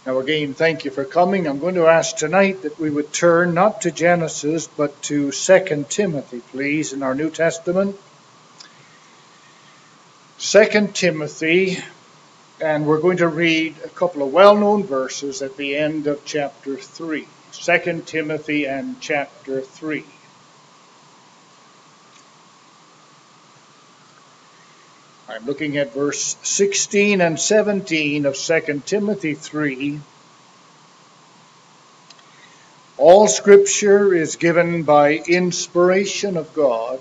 Now again, thank you for coming. I'm going to ask tonight that we would turn not to Genesis, but to 2 Timothy, please, in our New Testament. 2 Timothy, and we're going to read a couple of well-known verses at the end of chapter 3. 2 Timothy and chapter 3. I'm looking at verse 16 and 17 of 2 Timothy 3. All Scripture is given by inspiration of God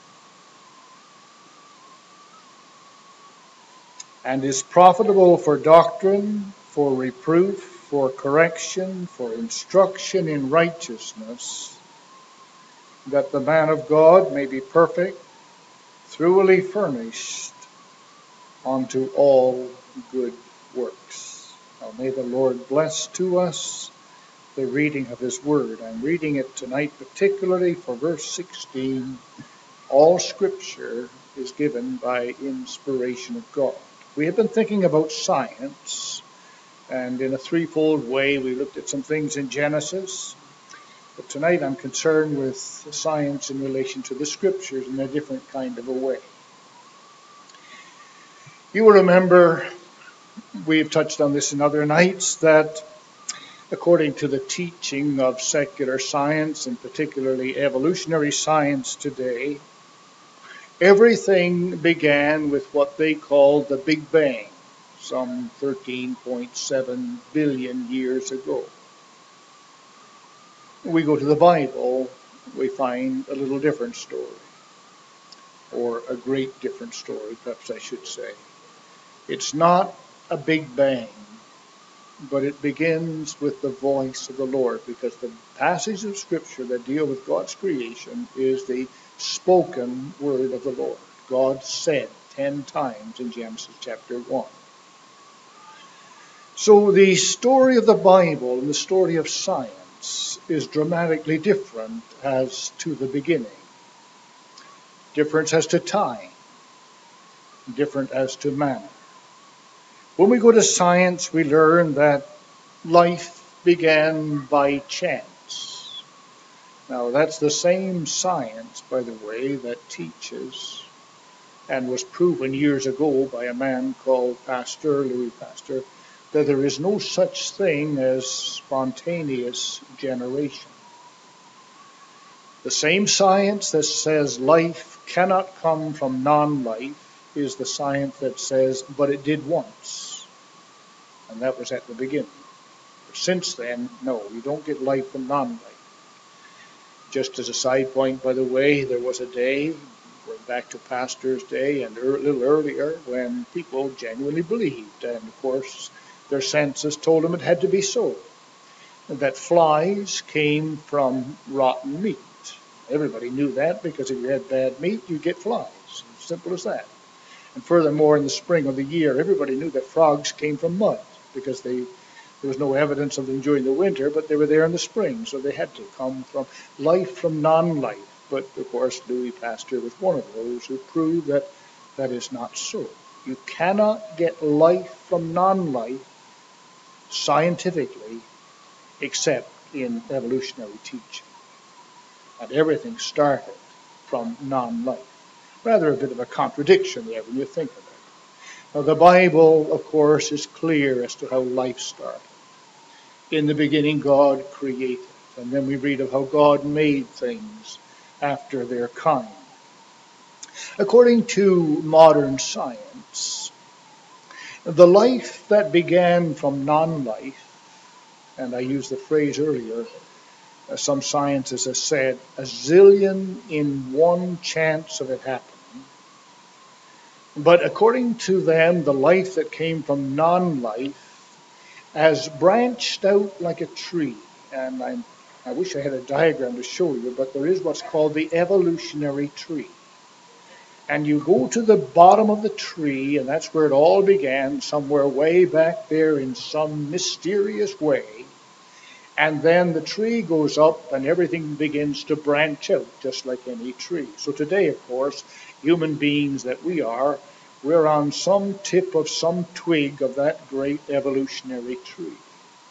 and is profitable for doctrine, for reproof, for correction, for instruction in righteousness, that the man of God may be perfect, thoroughly furnished unto all good works. Now may the Lord bless to us the reading of his word. I'm reading it tonight particularly for verse 16. All Scripture is given by inspiration of God. We have been thinking about science, and in a threefold way we looked at some things in Genesis. But tonight I'm concerned with science in relation to the Scriptures in a different kind of a way. You will remember, we've touched on this in other nights, that according to the teaching of secular science, and particularly evolutionary science today, everything began with what they call the Big Bang, some 13.7 billion years ago. We go to the Bible, we find a little different story, or a great different story, perhaps I should say. It's not a Big Bang, but it begins with the voice of the Lord, because the passages of Scripture that deal with God's creation is the spoken word of the Lord. God said 10 times in Genesis chapter 1. So the story of the Bible and the story of science is dramatically different as to the beginning. Different as to time. Different as to manner. When we go to science, we learn that life began by chance. Now, that's the same science, by the way, that teaches and was proven years ago by a man called Louis Pasteur, that there is no such thing as spontaneous generation. The same science that says life cannot come from non-life is the science that says, but it did once. And that was at the beginning. Since then, no, you don't get life from non-life. Just as a side point, by the way, there was a day, going back to Pasteur's day and a little earlier, when people genuinely believed, and of course their senses told them it had to be so, that flies came from rotten meat. Everybody knew that, because if you had bad meat, you get flies. Simple as that. And furthermore, in the spring of the year, everybody knew that frogs came from mud, because there was no evidence of them during the winter, but they were there in the spring, so they had to come from life from non-life. But, of course, Louis Pasteur was one of those who proved that that is not so. You cannot get life from non-life scientifically except in evolutionary teaching. And everything started from non-life. Rather a bit of a contradiction there when you think of it. Now, the Bible, of course, is clear as to how life started. In the beginning, God created. And then we read of how God made things after their kind. According to modern science, the life that began from non-life, and I used the phrase earlier, some scientists have said, a zillion in one chance of it happening. But according to them, the life that came from non-life has branched out like a tree. And I wish I had a diagram to show you, but there is what's called the evolutionary tree. And you go to the bottom of the tree, and that's where it all began, somewhere way back there in some mysterious way. And then the tree goes up and everything begins to branch out, just like any tree. So today, of course, human beings that we are, we're on some tip of some twig of that great evolutionary tree.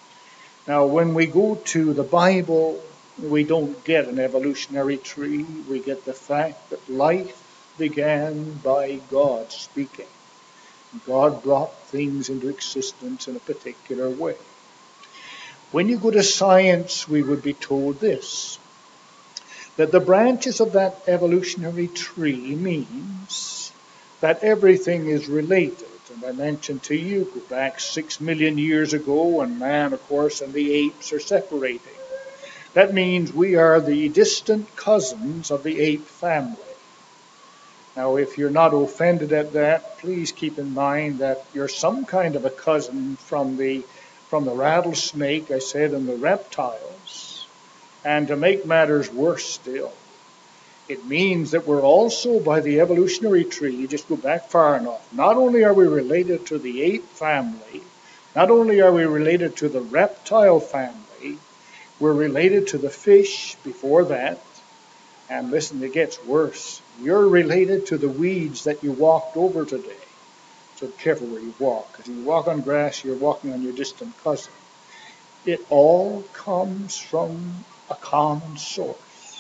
Now, when we go to the Bible, we don't get an evolutionary tree. We get the fact that life began by God speaking. God brought things into existence in a particular way. When you go to science, we would be told this, that the branches of that evolutionary tree means that everything is related. And I mentioned to you, go back 6 million years ago, and man, of course, and the apes are separating. That means we are the distant cousins of the ape family. Now, if you're not offended at that, please keep in mind that you're some kind of a cousin from the rattlesnake, I said, and the reptiles. And to make matters worse still, it means that we're also, by the evolutionary tree, just go back far enough, not only are we related to the ape family, not only are we related to the reptile family, we're related to the fish before that. And listen, it gets worse. You're related to the weeds that you walked over today. So be careful where you walk. If you walk on grass, you're walking on your distant cousin. It all comes from a common source.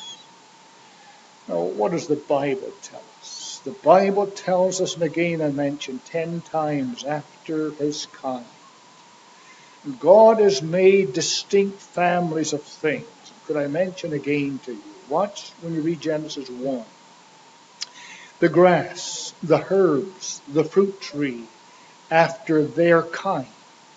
Now, what does the Bible tell us? The Bible tells us, and again I mentioned 10 times, after his kind. God has made distinct families of things. Could I mention again to you? Watch when you read Genesis 1. The grass, the herbs, the fruit tree, after their kind.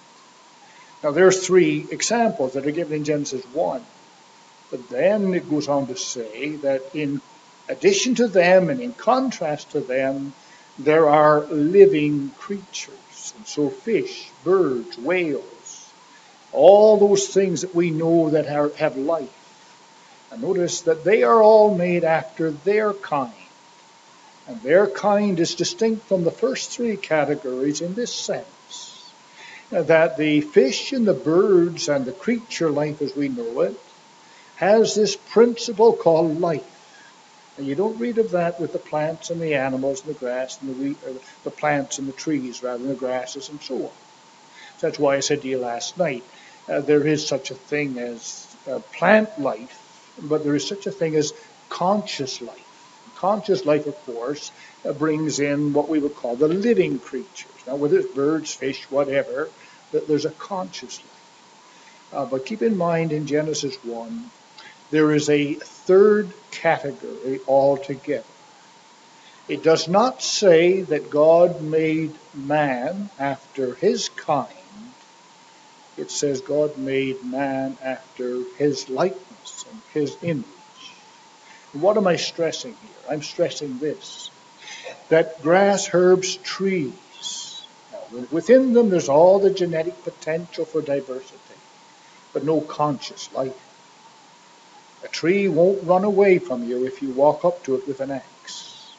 Now there's 3 examples that are given in Genesis 1. But then it goes on to say that in addition to them and in contrast to them, there are living creatures. And so fish, birds, whales, all those things that we know that have life. And notice that they are all made after their kind. And their kind is distinct from the first 3 categories in this sense, that the fish and the birds and the creature life as we know it has this principle called life. And you don't read of that with the plants and the animals and the grass and the plants and the trees rather than the grasses and so on. So that's why I said to you last night, there is such a thing as plant life, but there is such a thing as conscious life. Conscious life, of course, brings in what we would call the living creatures. Now, whether it's birds, fish, whatever, there's a conscious life. But keep in mind in Genesis 1, there is a third category altogether. It does not say that God made man after his kind. It says God made man after his likeness and his image. And what am I stressing here? I'm stressing this, that grass, herbs, trees, now, within them there's all the genetic potential for diversity, but no conscious life. A tree won't run away from you if you walk up to it with an axe.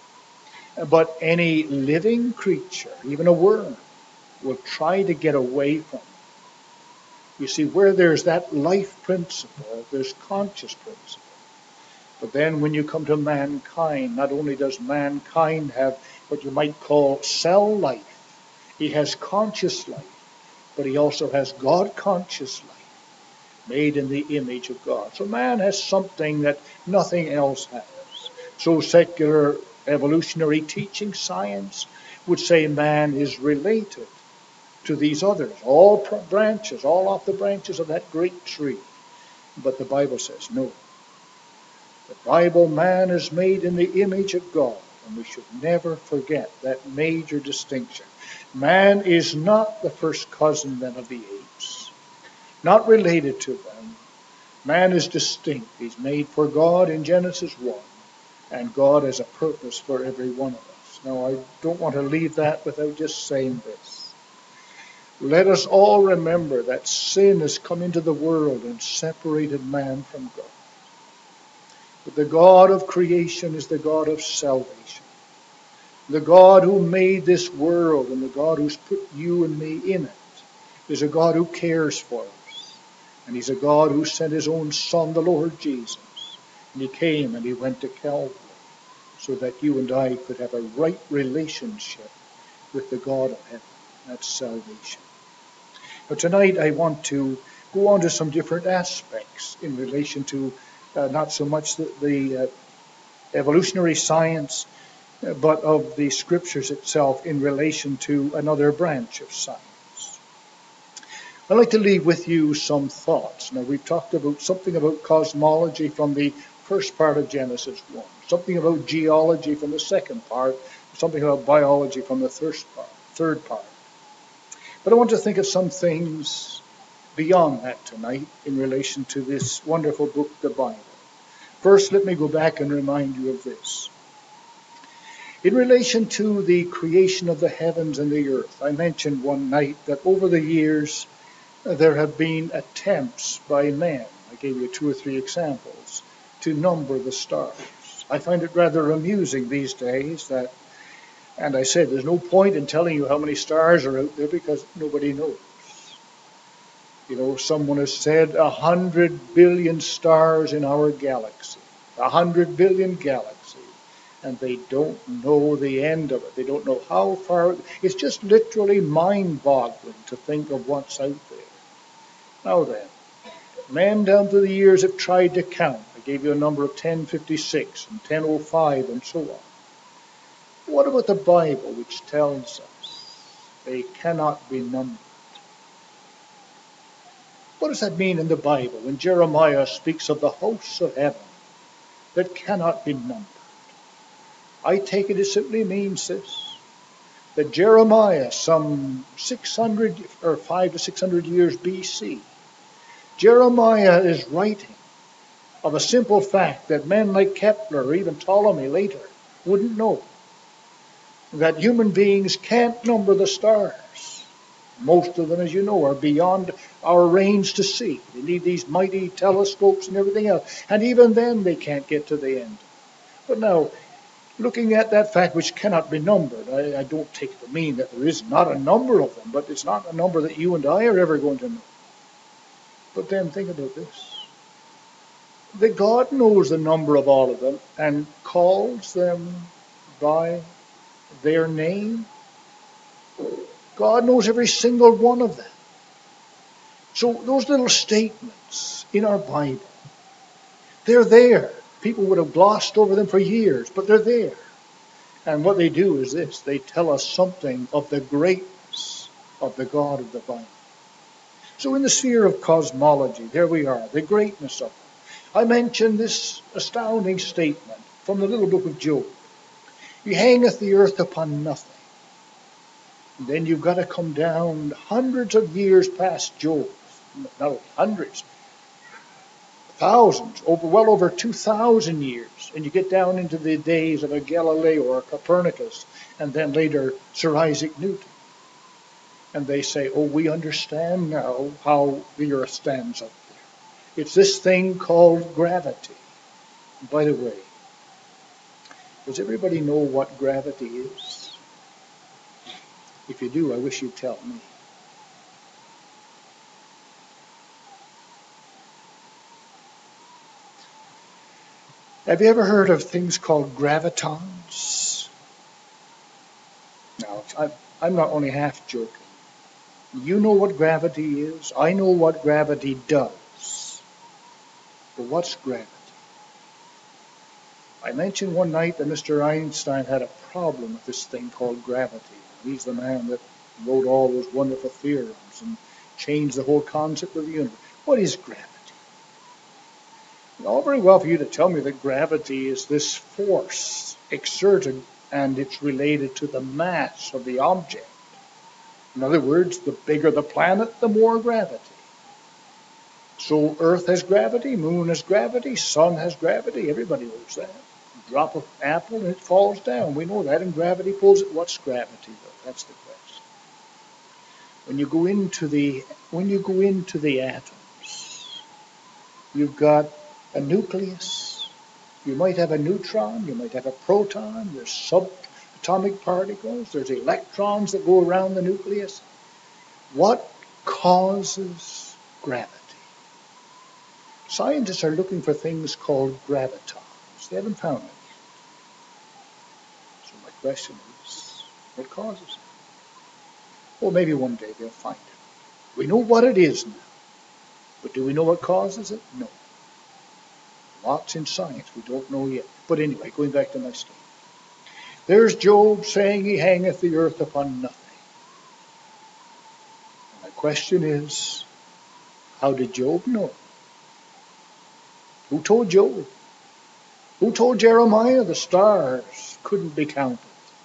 But any living creature, even a worm, will try to get away from it. You see, where there's that life principle, there's conscious principle. But then when you come to mankind, not only does mankind have what you might call cell life, he has conscious life, but he also has God conscious life, made in the image of God. So man has something that nothing else has. So secular evolutionary teaching science would say man is related to these others, all branches, all off the branches of that great tree. But the Bible says no. The Bible, man is made in the image of God, and we should never forget that major distinction. Man is not the first cousin then of the apes, not related to them. Man is distinct. He's made for God in Genesis 1, and God has a purpose for every one of us. Now, I don't want to leave that without just saying this. Let us all remember that sin has come into the world and separated man from God. But the God of creation is the God of salvation. The God who made this world and the God who's put you and me in it is a God who cares for us. And he's a God who sent his own Son, the Lord Jesus. And he came and he went to Calvary so that you and I could have a right relationship with the God of heaven. That's salvation. But tonight I want to go on to some different aspects in relation to not so much the evolutionary science, but of the scriptures itself in relation to another branch of science. I'd like to leave with you some thoughts. Now, we've talked about something about cosmology from the first part of Genesis 1, something about geology from the second part, something about biology from the third part. But I want to think of some things beyond that tonight in relation to this wonderful book, the Bible. First, let me go back and remind you of this. In relation to the creation of the heavens and the earth, I mentioned one night that over the years there have been attempts by men, I gave you 2 or 3 examples, to number the stars. I find it rather amusing these days that, and I said there's no point in telling you how many stars are out there because nobody knows. You know, someone has said 100 billion stars in our galaxy, 100 billion galaxies, and they don't know the end of it. They don't know how far. It's just literally mind-boggling to think of what's out there. Now then, men down through the years have tried to count. I gave you a number of 1056 and 1005 and so on. What about the Bible, which tells us they cannot be numbered? What does that mean in the Bible when Jeremiah speaks of the hosts of heaven that cannot be numbered? I take it simply means this, that Jeremiah, some 600 or 500 to 600 years BC, Jeremiah is writing of a simple fact that men like Kepler or even Ptolemy later wouldn't know, that human beings can't number the stars. Most of them, as you know, are beyond our range to see. They need these mighty telescopes and everything else. And even then they can't get to the end. But now, looking at that fact which cannot be numbered, I don't take it to mean that there is not a number of them, but it's not a number that you and I are ever going to know. But then think about this. That God knows the number of all of them and calls them by their name. God knows every single one of them. So those little statements in our Bible, they're there. People would have glossed over them for years, but they're there. And what they do is this. They tell us something of the greatness of the God of the Bible. So in the sphere of cosmology, there we are, the greatness of it. I mentioned this astounding statement from the little book of Job. He hangeth the earth upon nothing. And then you've got to come down hundreds of years past Job. Not hundreds, thousands, well over 2,000 years. And you get down into the days of a Galileo or a Copernicus, and then later Sir Isaac Newton. And they say, oh, we understand now how the earth stands up there. It's this thing called gravity. And by the way, does everybody know what gravity is? If you do, I wish you'd tell me. Have you ever heard of things called gravitons? Now, I'm not only half joking. You know what gravity is. I know what gravity does. But what's gravity? I mentioned one night that Mr. Einstein had a problem with this thing called gravity. He's the man that wrote all those wonderful theorems and changed the whole concept of the universe. What is gravity? All very well for you to tell me that gravity is this force exerted and it's related to the mass of the object. In other words, the bigger the planet, the more gravity. So Earth has gravity, Moon has gravity, Sun has gravity. Everybody knows that. You drop an apple and it falls down. We know that, and gravity pulls it. What's gravity, though? That's the question. When you go into the atoms, you've got a nucleus. You might have a neutron, you might have a proton, there's subatomic particles, there's electrons that go around the nucleus. What causes gravity? Scientists are looking for things called gravitons. They haven't found any. So my question is, what causes it? Well, maybe one day they'll find it. We know what it is now. But do we know what causes it? No. Lots in science we don't know yet. But anyway, going back to my statement. There's Job saying he hangeth the earth upon nothing. My question is, how did Job know? Who told Job? Who told Jeremiah the stars couldn't be counted?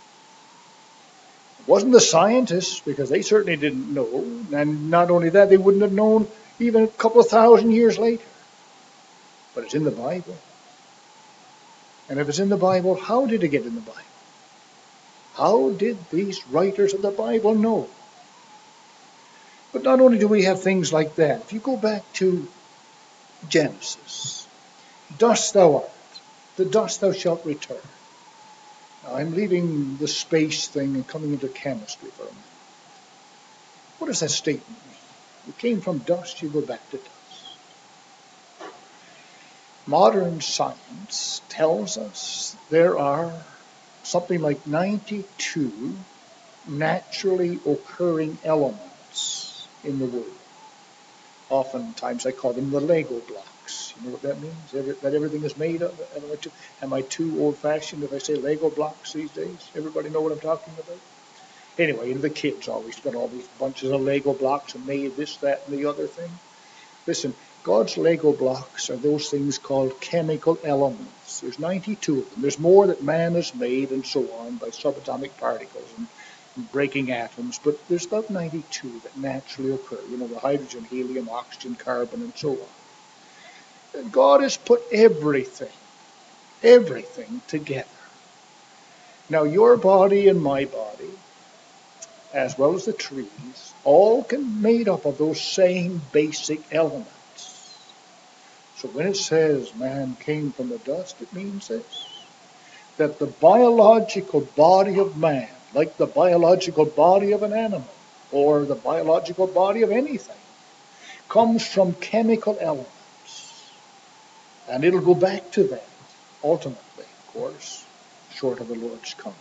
It wasn't the scientists, because they certainly didn't know. And not only that, they wouldn't have known even a couple of thousand years later. But it's in the Bible. And if it's in the Bible, how did it get in the Bible? How did these writers of the Bible know? But not only do we have things like that. If you go back to Genesis, dust thou art, the dust thou shalt return. Now, I'm leaving the space thing and coming into chemistry for a minute. What does that statement mean? You came from dust, you go back to dust. Modern science tells us there are something like 92 naturally occurring elements in the world. Oftentimes I call them the Lego blocks. You know what that means? That everything is made of? Am I too old-fashioned if I say Lego blocks these days? Everybody know what I'm talking about? Anyway, the kids always got all these bunches of Lego blocks and made this, that, and the other thing. Listen, God's Lego blocks are those things called chemical elements. There's 92 of them. There's more that man has made and so on by subatomic particles and breaking atoms, but there's about 92 that naturally occur. You know, the hydrogen, helium, oxygen, carbon, and so on. And God has put everything together. Now, your body and my body, as well as the trees, all can made up of those same basic elements. So when it says man came from the dust, it means this, that the biological body of man, like the biological body of an animal, or the biological body of anything, comes from chemical elements. And it'll go back to that, ultimately, of course, short of the Lord's coming.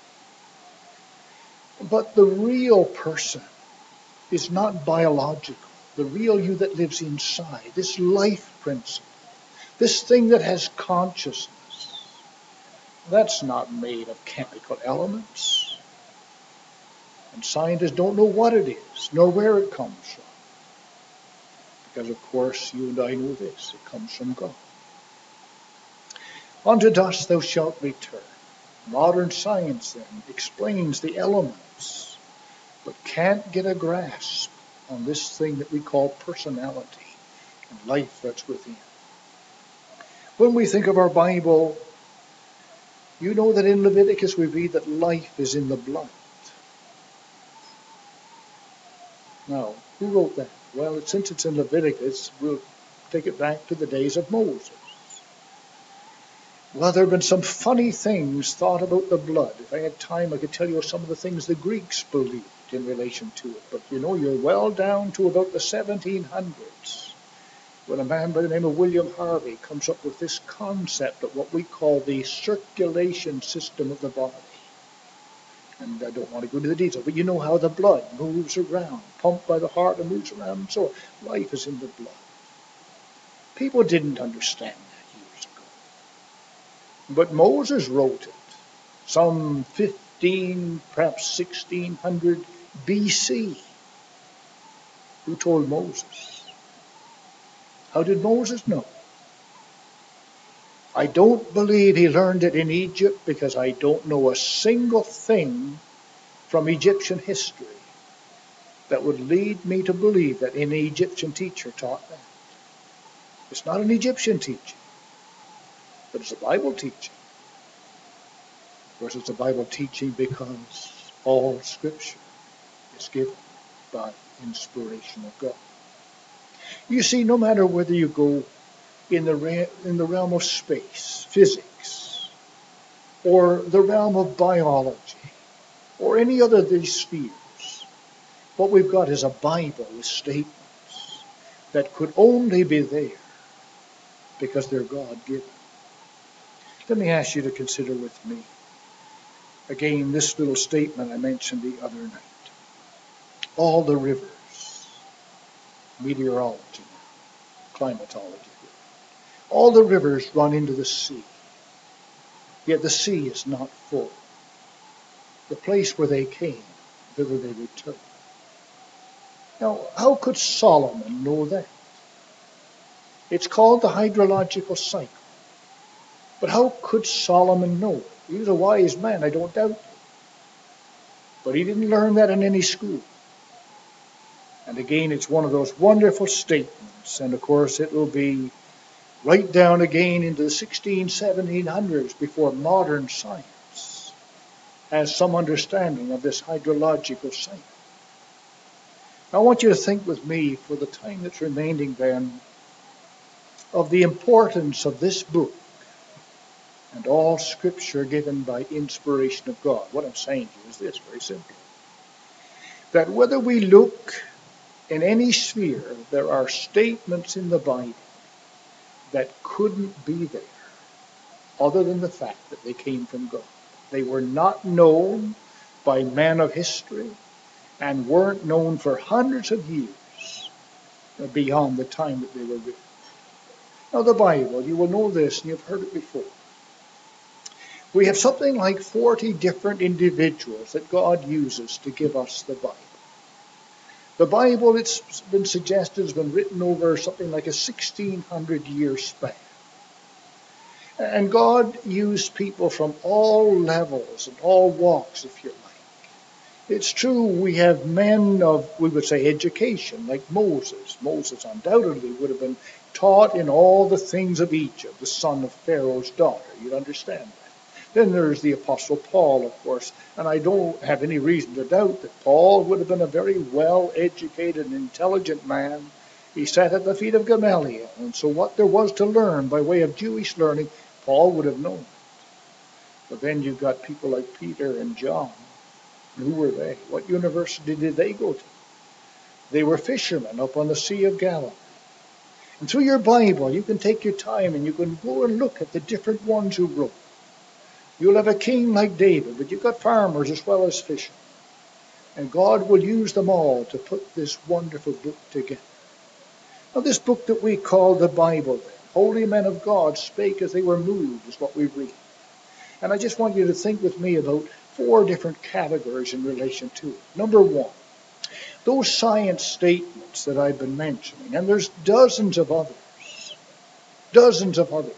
But the real person is not biological. The real you that lives inside, this life principle, this thing that has consciousness, that's not made of chemical elements. And scientists don't know what it is, nor where it comes from. Because, of course, you and I know this. It comes from God. Unto dust thou shalt return. Modern science, then, explains the elements, but can't get a grasp on this thing that we call personality and life that's within. When we think of our Bible, you know that in Leviticus we read that life is in the blood. Now, who wrote that? Well, since it's in Leviticus, we'll take it back to the days of Moses. Well, there have been some funny things thought about the blood. If I had time, I could tell you some of the things the Greeks believed in relation to it. But you know, you're well down to about the 1700s, when a man by the name of William Harvey comes up with this concept of what we call the circulation system of the body. And I don't want to go into the details, but you know how the blood moves around, pumped by the heart and moves around, and so on. Life is in the blood. People didn't understand that years ago. But Moses wrote it some 15, perhaps 1600 BC. Who told Moses? How did Moses know? I don't believe he learned it in Egypt, because I don't know a single thing from Egyptian history that would lead me to believe that any Egyptian teacher taught that. It's not an Egyptian teaching, but it's a Bible teaching. Of course, it's a Bible teaching because all Scripture is given by inspiration of God. You see, no matter whether you go in the realm of space, physics, or the realm of biology, or any other of these spheres, what we've got is a Bible with statements that could only be there because they're God-given. Let me ask you to consider with me, again, this little statement I mentioned the other night. All the rivers, meteorology. climatology. All the rivers run into the sea, yet the sea is not full. The place where they came, thither they return. Now, how could Solomon know that? It's called the hydrological cycle. But how could Solomon know it? He was a wise man, I don't doubt it. But he didn't learn that in any school. And again, it's one of those wonderful statements. And of course, it will be right down again into the 1700s before modern science has some understanding of this hydrological cycle. I want you to think with me for the time that's remaining then of the importance of this book and all Scripture given by inspiration of God. What I'm saying to you is this, very simply. That whether we look in any sphere, there are statements in the Bible that couldn't be there other than the fact that they came from God. They were not known by men of history and weren't known for hundreds of years beyond the time that they were written. Now the Bible, you will know this and you've heard it before. We have something like 40 different individuals that God uses to give us the Bible. The Bible, it's been suggested, has been written over something like a 1,600-year span. And God used people from all levels and all walks, if you like. It's true we have men of, we would say, education, like Moses. Moses undoubtedly would have been taught in all the things of Egypt, the son of Pharaoh's daughter. You'd understand that. Then there's the Apostle Paul, of course, and I don't have any reason to doubt that Paul would have been a very well-educated and intelligent man. He sat at the feet of Gamaliel, and so what there was to learn by way of Jewish learning, Paul would have known. But then you've got people like Peter and John. Who were they? What university did they go to? They were fishermen up on the Sea of Galilee. And through your Bible, you can take your time and you can go and look at the different ones who wrote. You'll have a king like David, but you've got farmers as well as fishermen. And God will use them all to put this wonderful book together. Now, this book that we call the Bible, then, holy men of God spake as they were moved, is what we read. And I just want you to think with me about 4 different categories in relation to it. Number 1, those science statements that I've been mentioning, and there's dozens of others. Dozens of others.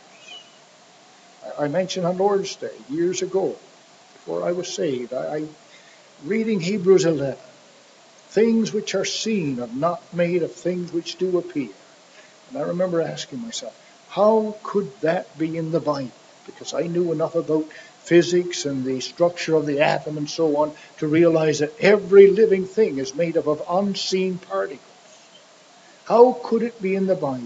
I mentioned on Lord's Day years ago, before I was saved, I reading Hebrews 11. Things which are seen are not made of things which do appear. And I remember asking myself, how could that be in the Bible? Because I knew enough about physics and the structure of the atom and so on to realize that every living thing is made up of unseen particles. How could it be in the Bible?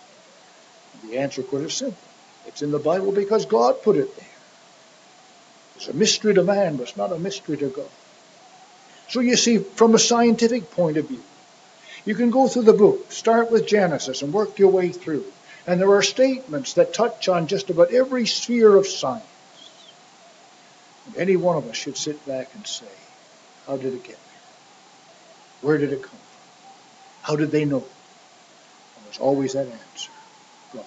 The answer quite is simple. It's in the Bible because God put it there. It's a mystery to man, but it's not a mystery to God. So you see, from a scientific point of view, you can go through the book, start with Genesis and work your way through. And there are statements that touch on just about every sphere of science. And any one of us should sit back and say, how did it get there? Where did it come from? How did they know? And there's always that answer, God.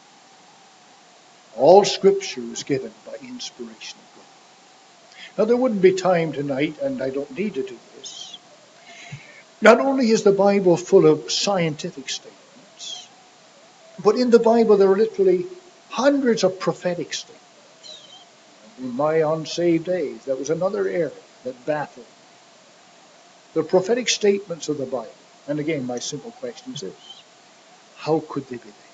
All Scripture is given by inspiration of God. Now there wouldn't be time tonight, and I don't need to do this. Not only is the Bible full of scientific statements, but in the Bible there are literally hundreds of prophetic statements. In my unsaved days, that was another area that baffled me. The prophetic statements of the Bible. And again, my simple question is this. How could they be there?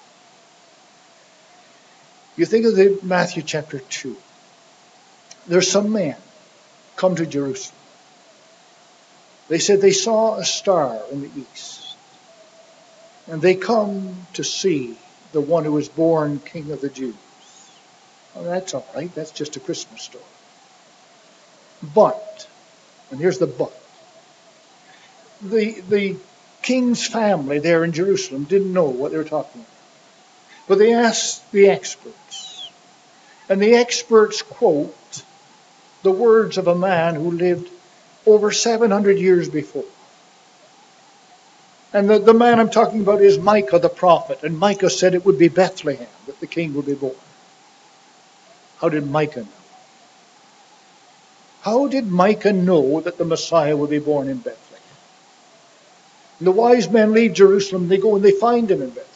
You think of the Matthew chapter 2. There's some men come to Jerusalem. They said they saw a star in the east. And they come to see the one who was born King of the Jews. Well, that's all right. That's just a Christmas story. But, and here's the but, the king's family there in Jerusalem didn't know what they were talking about. But they asked the experts. And the experts quote the words of a man who lived over 700 years before. And the man I'm talking about is Micah the prophet. And Micah said it would be Bethlehem that the king would be born. How did Micah know? How did Micah know that the Messiah would be born in Bethlehem? And the wise men leave Jerusalem, they go and they find him in Bethlehem.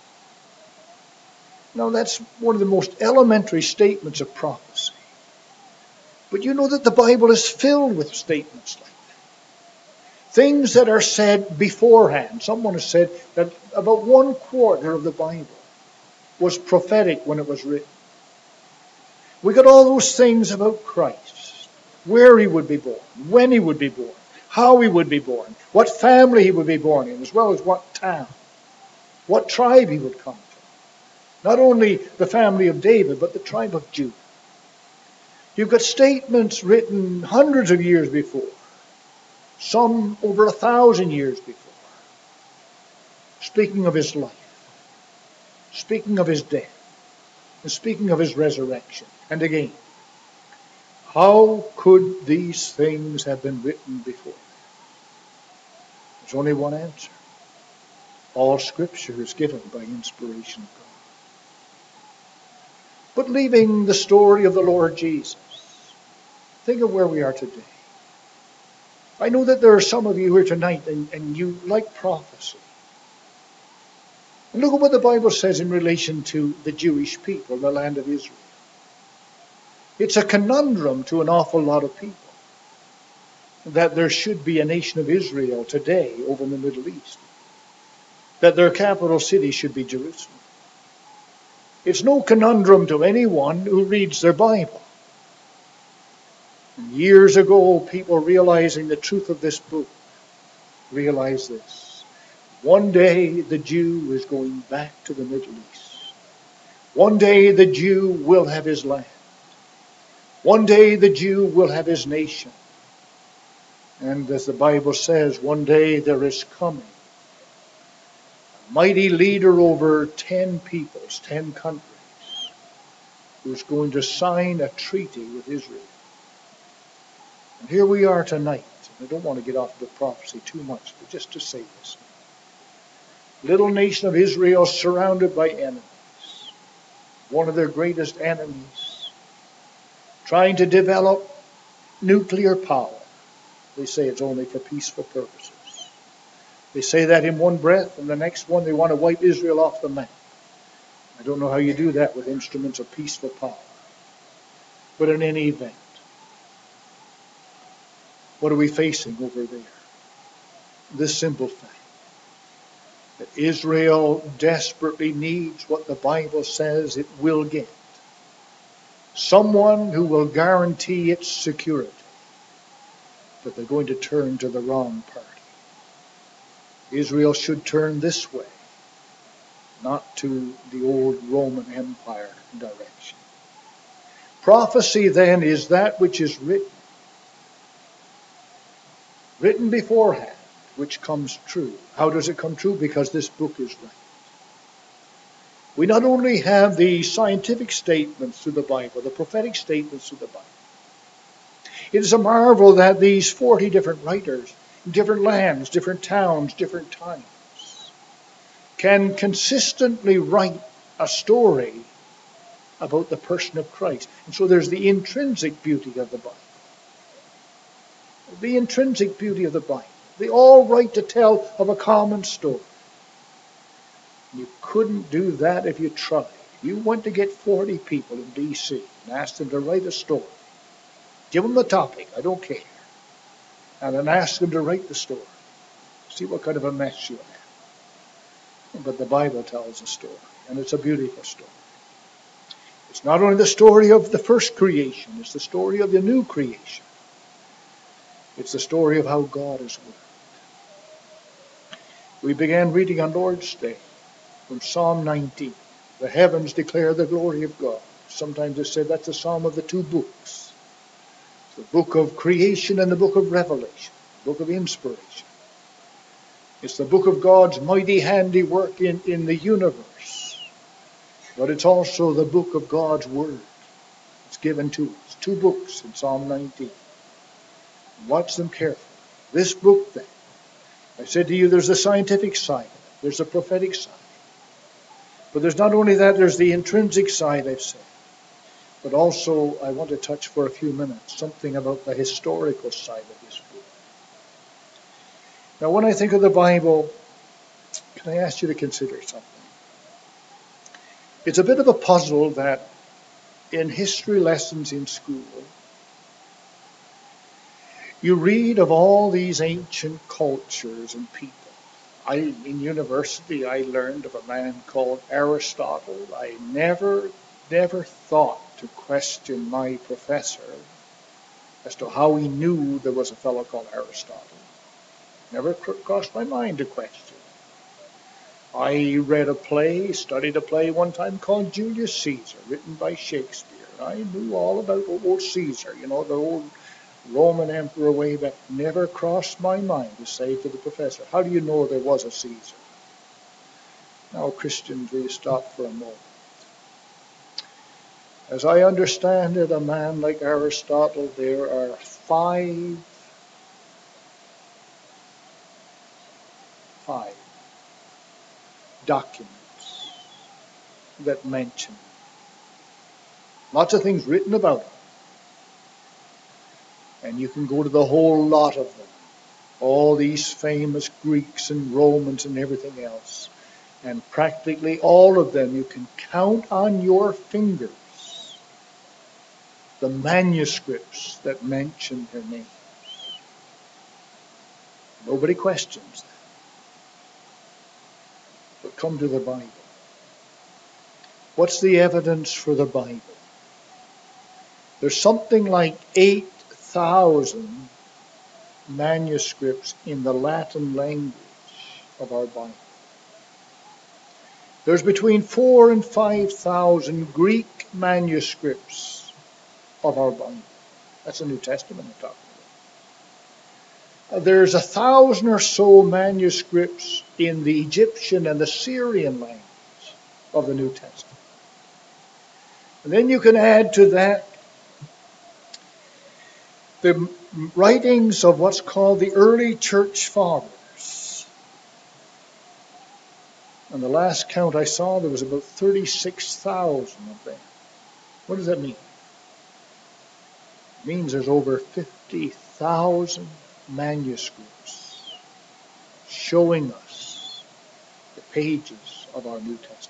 Now that's one of the most elementary statements of prophecy. But you know that the Bible is filled with statements like that. Things that are said beforehand. Someone has said that about 1/4 of the Bible was prophetic when it was written. We got all those things about Christ. Where he would be born, when he would be born, how he would be born, what family he would be born in, as well as what town, what tribe he would come from. Not only the family of David, but the tribe of Judah. You've got statements written hundreds of years before, some over 1,000 years before, speaking of his life, speaking of his death, and speaking of his resurrection. And again, how could these things have been written before? There's only one answer. All Scripture is given by inspiration of God. But leaving the story of the Lord Jesus, think of where we are today. I know that there are some of you here tonight and you like prophecy. And look at what the Bible says in relation to the Jewish people, the land of Israel. It's a conundrum to an awful lot of people that there should be a nation of Israel today over in the Middle East, that their capital city should be Jerusalem. It's no conundrum to anyone who reads their Bible. And years ago, people realizing the truth of this book realized this. One day the Jew is going back to the Middle East. One day the Jew will have his land. One day the Jew will have his nation. And as the Bible says, one day there is coming a mighty leader over 10 peoples, 10 countries, who's going to sign a treaty with Israel. And here we are tonight. And I don't want to get off the prophecy too much, but just to say this. Little nation of Israel surrounded by enemies. One of their greatest enemies, trying to develop nuclear power. They say it's only for peaceful purposes. They say that in one breath, and the next one they want to wipe Israel off the map. I don't know how you do that with instruments of peaceful power. But in any event, what are we facing over there? This simple fact that Israel desperately needs what the Bible says it will get. Someone who will guarantee its security. But they're going to turn to the wrong party. Israel should turn this way, not to the old Roman Empire direction. Prophecy then is that which is written beforehand, which comes true. How does it come true? Because this book is right. We not only have the scientific statements through the Bible, the prophetic statements through the Bible. It is a marvel that these 40 different writers, in different lands, different towns, different times, can consistently write a story about the person of Christ. And so there's the intrinsic beauty of the Bible. The intrinsic beauty of the Bible. They all write to tell of a common story. You couldn't do that if you tried. You went to get 40 people in D.C. and asked them to write a story. Give them the topic, I don't care. And then ask them to write the story. See what kind of a mess you have. But the Bible tells a story, and it's a beautiful story. It's not only the story of the first creation, it's the story of the new creation. It's the story of how God has worked. We began reading on Lord's Day from Psalm 19. The heavens declare the glory of God. Sometimes it's said that's the psalm of the two books. The book of creation and the book of Revelation, the book of inspiration. It's the book of God's mighty handiwork in the universe. But it's also the book of God's word. It's given to us. Two books in Psalm 19. Watch them carefully. This book then I said to you, there's the scientific side of it. There's the prophetic side. But there's not only that, there's the intrinsic side, I've said. But also, I want to touch for a few minutes something about the historical side of this book. Now, when I think of the Bible, can I ask you to consider something? It's a bit of a puzzle that in history lessons in school, you read of all these ancient cultures and people. In university, I learned of a man called Aristotle. I never thought to question my professor as to how he knew there was a fellow called Aristotle. Never crossed my mind to question. I read a play, studied a play one time called Julius Caesar, written by Shakespeare. I knew all about old Caesar, the old Roman emperor way back. Never crossed my mind to say to the professor, how do you know there was a Caesar? Now, Christians, will you stop for a moment? As I understand it, a man like Aristotle, there are five documents that mention. Lots of things written about him. And you can go to the whole lot of them. All these famous Greeks and Romans and everything else. And practically all of them, you can count on your fingers the manuscripts that mention their names. Nobody questions that. But come to the Bible. What's the evidence for the Bible? There's something like 8,000 manuscripts in the Latin language of our Bible. There's between 4,000 and 5,000 Greek manuscripts of our Bible. That's the New Testament I'm talking about. There's 1,000 or so manuscripts in the Egyptian and the Syrian language of the New Testament. And then you can add to that the writings of what's called the early church fathers. On the last count I saw, there was about 36,000 of them. What does that mean? It means there's over 50,000 manuscripts showing us the pages of our New Testament.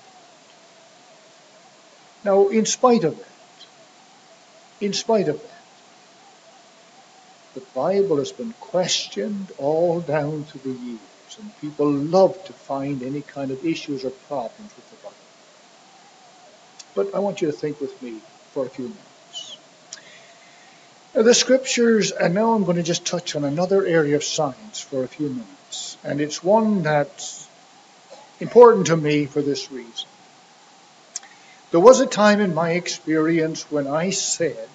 Now, in spite of that, the Bible has been questioned all down through the years, and people love to find any kind of issues or problems with the Bible. But I want you to think with me for a few minutes. Now, the Scriptures, and now I'm going to just touch on another area of science for a few minutes, and it's one that's important to me for this reason. There was a time in my experience when I said,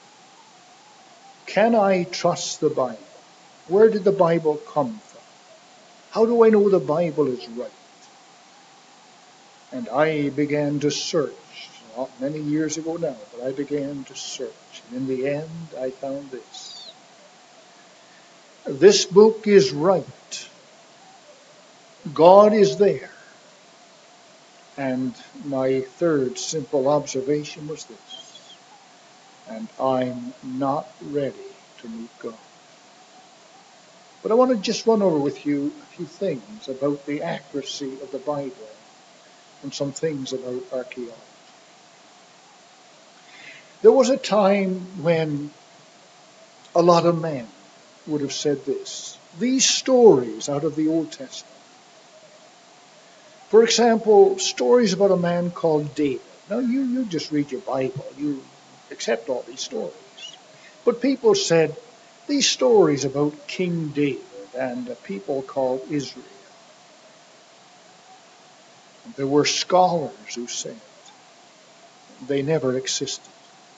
can I trust the Bible? Where did the Bible come from? How do I know the Bible is right? And I began to search, not many years ago now, but I began to search. And in the end, I found this. This book is right. God is there. And my third simple observation was this. And I'm not ready to meet God. But I want to just run over with you a few things about the accuracy of the Bible and some things about archaeology. There was a time when a lot of men would have said this. These stories out of the Old Testament. For example, stories about a man called David. Now, you just read your Bible. You accept all these stories. But people said, these stories about King David and a people called Israel. There were scholars who said they never existed.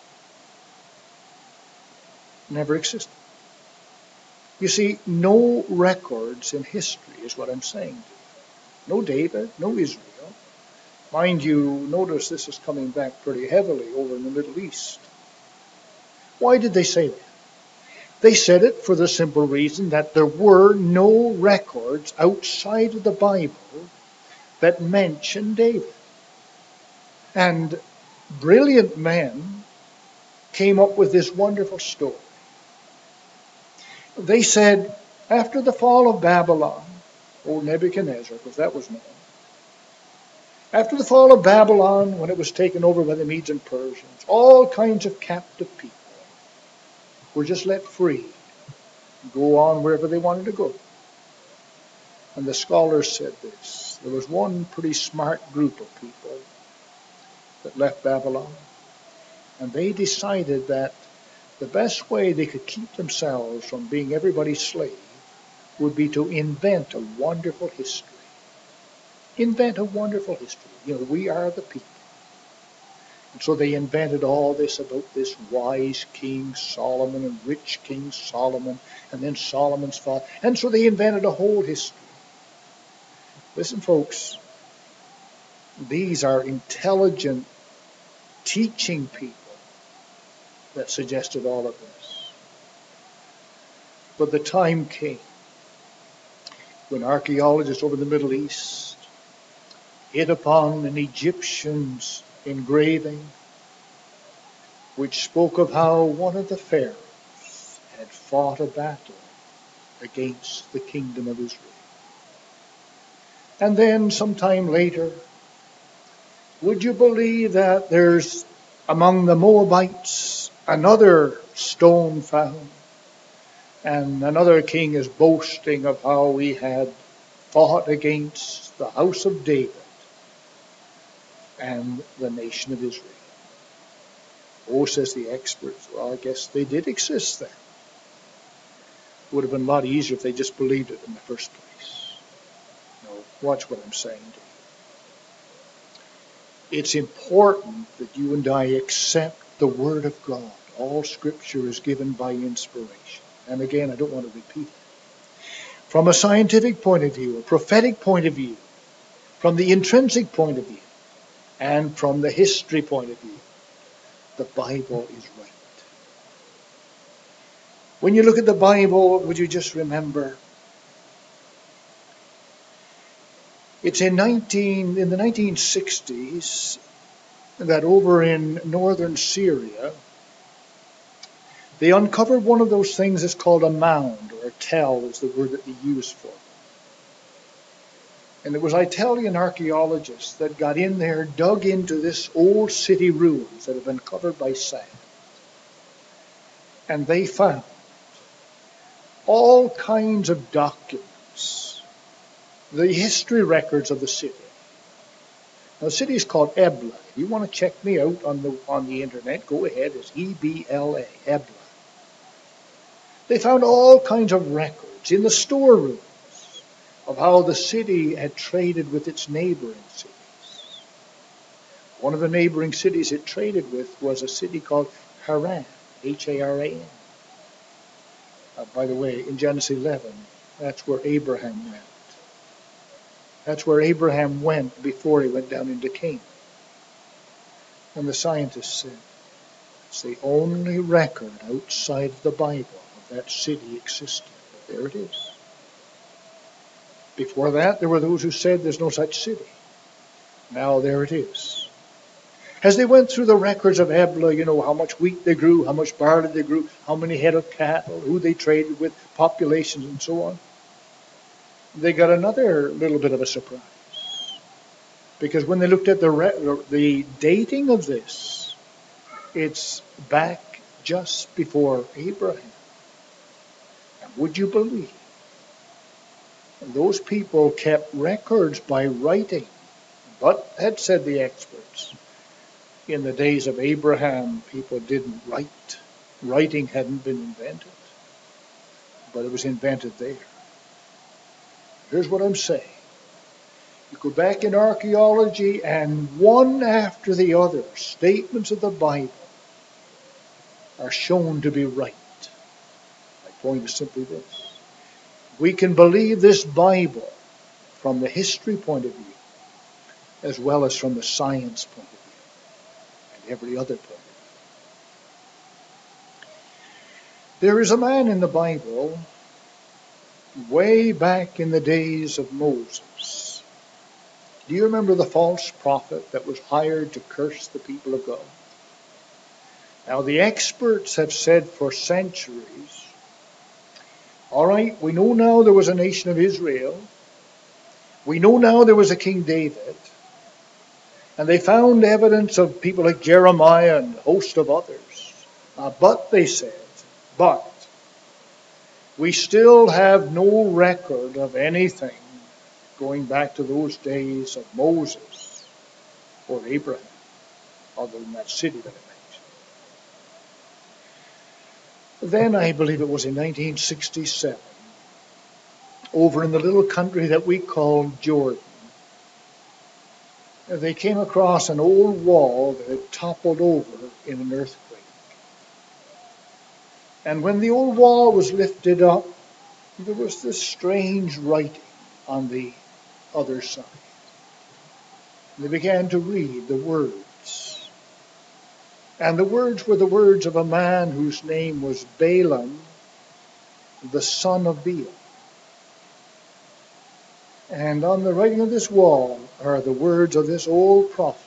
Never existed. You see, no records in history is what I'm saying to you. No David, no Israel. Mind you, notice this is coming back pretty heavily over in the Middle East. Why did they say that? They said it for the simple reason that there were no records outside of the Bible that mentioned David. And brilliant men came up with this wonderful story. They said, after the fall of Babylon, old Nebuchadnezzar, because that was known, after the fall of Babylon, when it was taken over by the Medes and Persians, all kinds of captive people were just let free, go on wherever they wanted to go. And the scholars said this. There was one pretty smart group of people that left Babylon, and they decided that the best way they could keep themselves from being everybody's slave would be to invent a wonderful history. Invent a wonderful history. We are the people. And so they invented all this about this wise King Solomon and rich King Solomon, and then Solomon's fall. And so they invented a whole history. Listen, folks, these are intelligent teaching people that suggested all of this. But the time came when archaeologists over the Middle East hit upon an Egyptian's engraving which spoke of how one of the pharaohs had fought a battle against the kingdom of Israel. And then sometime later, would you believe that there's among the Moabites another stone found, and another king is boasting of how he had fought against the house of David and the nation of Israel. Oh, says the experts, well, I guess they did exist then. It would have been a lot easier if they just believed it in the first place. No, watch what I'm saying to you. It's important that you and I accept the Word of God. All Scripture is given by inspiration. And again, I don't want to repeat it. From a scientific point of view, a prophetic point of view, from the intrinsic point of view, and from the history point of view, the Bible is right. When you look at the Bible, would you just remember, it's in the 1960s that over in northern Syria, they uncovered one of those things that's called a mound, or a tell is the word that they use for it. And it was Italian archaeologists that got in there, dug into this old city ruins that had been covered by sand. And they found all kinds of documents, the history records of the city. Now, the city is called Ebla. If you want to check me out on the internet, go ahead. It's Ebla, Ebla. They found all kinds of records in the storerooms of how the city had traded with its neighboring cities. One of the neighboring cities it traded with was a city called Haran, Haran. By the way, in Genesis 11, that's where Abraham went. That's where Abraham went before he went down into Canaan. And the scientists said, it's the only record outside of the Bible of that city existing. But there it is. Before that, there were those who said there's no such city. Now there it is. As they went through the records of Ebla, how much wheat they grew, how much barley they grew, how many head of cattle, who they traded with, populations, and so on, they got another little bit of a surprise. Because when they looked at the dating of this, it's back just before Abraham. And would you believe? Those people kept records by writing. But, had said the experts, in the days of Abraham, people didn't write. Writing hadn't been invented. But it was invented there. Here's what I'm saying. You go back in archaeology, and one after the other, statements of the Bible are shown to be right. My point is simply this. We can believe this Bible from the history point of view, as well as from the science point of view, and every other point of There is a man in the Bible, way back in the days of Moses. Do you remember the false prophet that was hired to curse the people of God? Now, the experts have said for centuries, all right, we know now there was a nation of Israel. We know now there was a King David. And they found evidence of people like Jeremiah and a host of others. But, they said, but we still have no record of anything going back to those days of Moses or Abraham, other than that city that I mentioned. Then I believe it was in 1967, over in the little country that we call Jordan, they came across an old wall that had toppled over in an earthquake. And when the old wall was lifted up, there was this strange writing on the other side. And they began to read the words. And the words were the words of a man whose name was Balaam, the son of Beor. And on the writing of this wall are the words of this old prophet.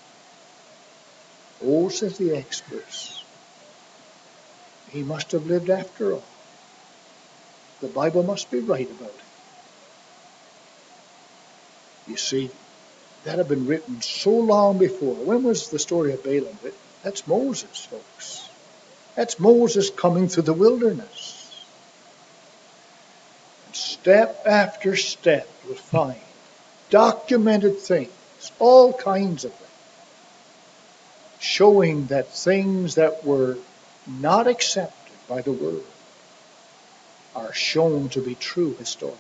Oh, says the experts, he must have lived after all. The Bible must be right about him. You see, that had been written so long before. When was the story of Balaam written? That's Moses, folks. That's Moses coming through the wilderness. And step after step, you'll find documented things, all kinds of them, showing that things that were not accepted by the world are shown to be true historically.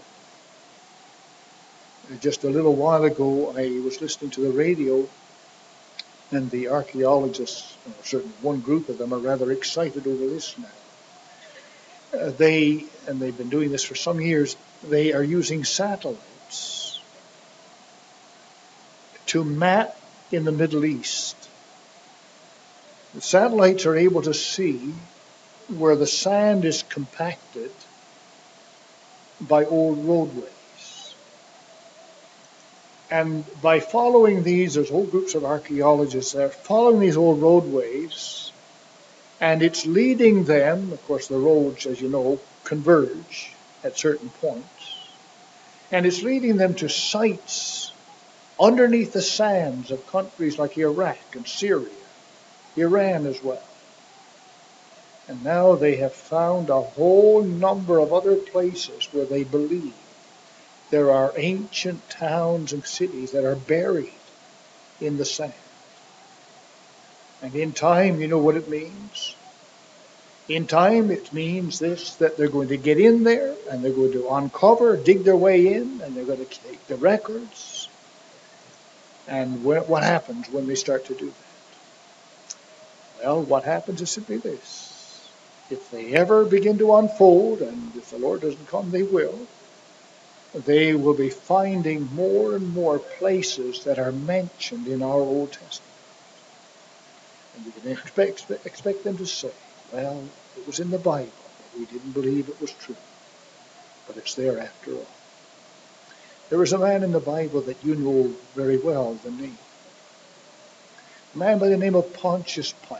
Just a little while ago, I was listening to the radio, and the archaeologists, certainly one group of them, are rather excited over this now. They've been doing this for some years, they are using satellites to map in the Middle East. The satellites are able to see where the sand is compacted by old roadways. And by following these, there's whole groups of archaeologists that are following these old roadways, and it's leading them, of course the roads, as you know, converge at certain points, and it's leading them to sites underneath the sands of countries like Iraq and Syria, Iran as well. And now they have found a whole number of other places where they believe there are ancient towns and cities that are buried in the sand. And in time, you know what it means? In time, it means this, that they're going to get in there and they're going to uncover, dig their way in, and they're going to take the records. And what happens when they start to do that? Well, what happens is simply this. If they ever begin to unfold, and if the Lord doesn't come, they will be finding more and more places that are mentioned in our Old Testament. And you can expect them to say, well, it was in the Bible, but we didn't believe it was true. But it's there after all. There was a man in the Bible that you know very well the name. A man by the name of Pontius Pilate.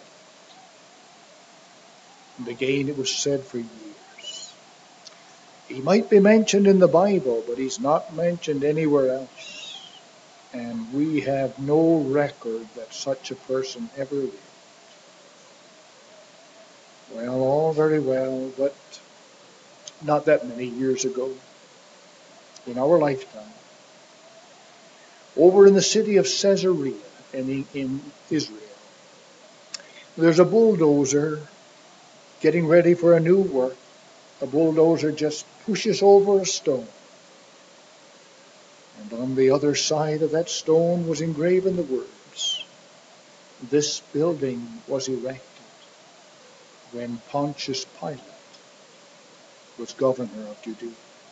And again, it was said for years. He might be mentioned in the Bible, but he's not mentioned anywhere else. And we have no record that such a person ever lived. Well, all very well, but not that many years ago, in our lifetime, over in the city of Caesarea in Israel, there's a bulldozer getting ready for a new work. A bulldozer just pushes over a stone. And on the other side of that stone was engraven the words, "This building was erected when Pontius Pilate was governor of Judea."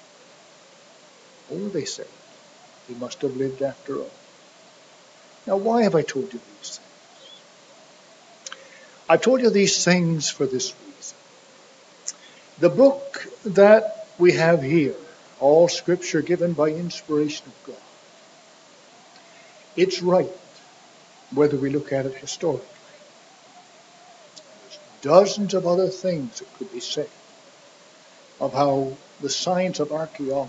Oh, they said, he must have lived after all. Now, why have I told you these things? I've told you these things for this reason. The book that we have here, all Scripture given by inspiration of God, it's right whether we look at it historically. There's dozens of other things that could be said of how the science of archaeology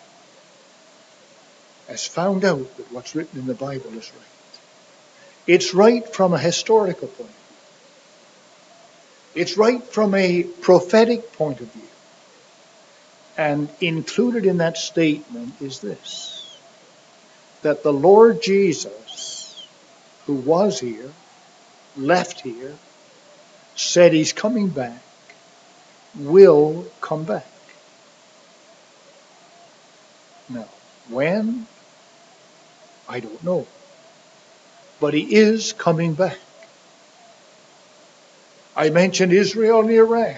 has found out that what's written in the Bible is right. It's right from a historical point of view. It's right from a prophetic point of view. And included in that statement is this, that the Lord Jesus, who was here, left here, said he's coming back, will come back. Now, when? I don't know. But he is coming back. I mentioned Israel and Iran.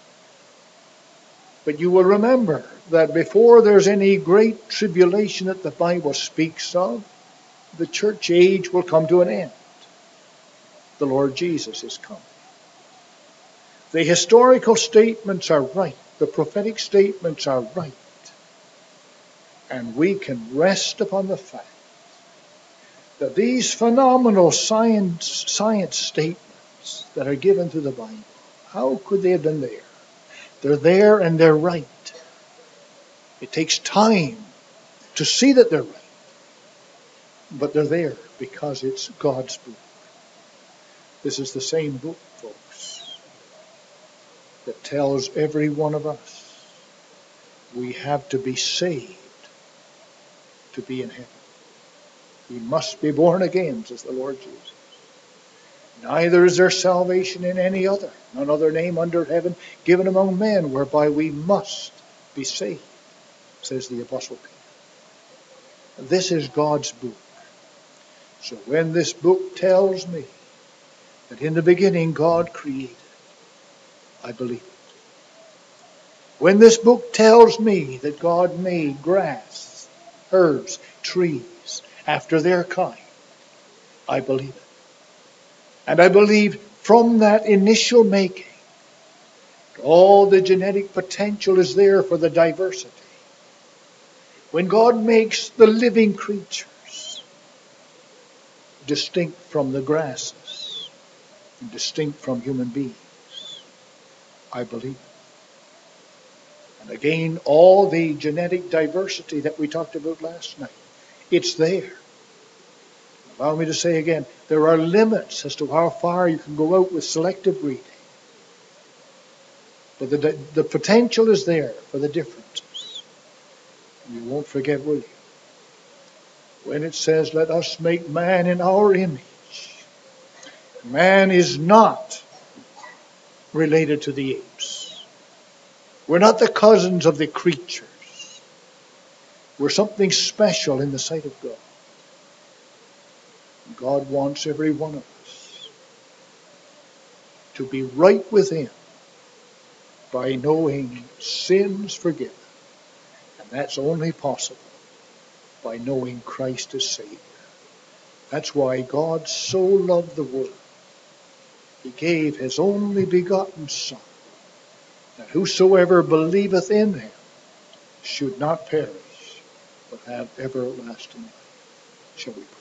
But you will remember that before there's any great tribulation that the Bible speaks of, the church age will come to an end. The Lord Jesus is coming. The historical statements are right. The prophetic statements are right. And we can rest upon the fact that these phenomenal science statements that are given to the Bible, how could they have been there? They're there and they're right. It takes time to see that they're right. But they're there because it's God's book. This is the same book, folks, that tells every one of us we have to be saved to be in heaven. We must be born again, says the Lord Jesus. Neither is there salvation in any other, none other name under heaven given among men whereby we must be saved, says the Apostle Peter. This is God's book. So when this book tells me that in the beginning God created, I believe it. When this book tells me that God made grass, herbs, trees after their kind, I believe it. And I believe from that initial making, all the genetic potential is there for the diversity. When God makes the living creatures distinct from the grasses and distinct from human beings, I believe it. And again, all the genetic diversity that we talked about last night, it's there. Allow me to say again, there are limits as to how far you can go out with selective breeding. But the potential is there for the differences. You won't forget, will you? When it says, let us make man in our image. Man is not related to the apes. We're not the cousins of the creatures. We're something special in the sight of God. God wants every one of us to be right with Him by knowing sins forgiven. And that's only possible by knowing Christ as Savior. That's why God so loved the world. He gave His only begotten Son, that whosoever believeth in Him should not perish, but have everlasting life. Shall we pray?